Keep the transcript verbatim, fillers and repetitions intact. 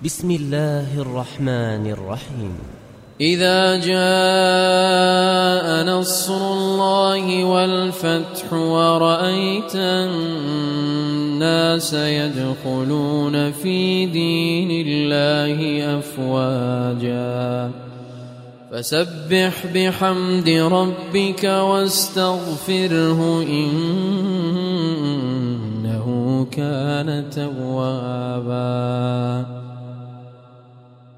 بسم الله الرحمن الرحيم. إذا جاء نصر الله والفتح ورأيت الناس يدخلون في دين الله أفواجا فسبح بحمد ربك واستغفره إنه كان توابا.